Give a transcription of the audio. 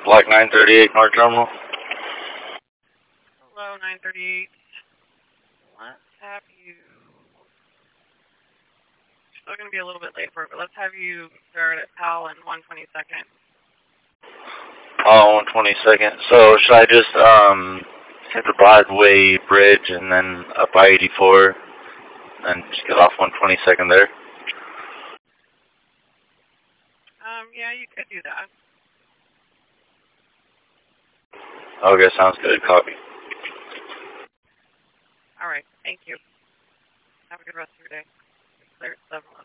Black 938 North Terminal. Hello, 938. Let's have you... Still going to be a little bit late for it, but let's have you start at PAL in 122nd. Oh, 122nd. So should I just hit the Broadway Bridge and then up I-84 and just get off 122nd there? Yeah, you could do that. Okay, sounds good. Copy. All right, thank you. Have a good rest of your day. Clear at 7-11.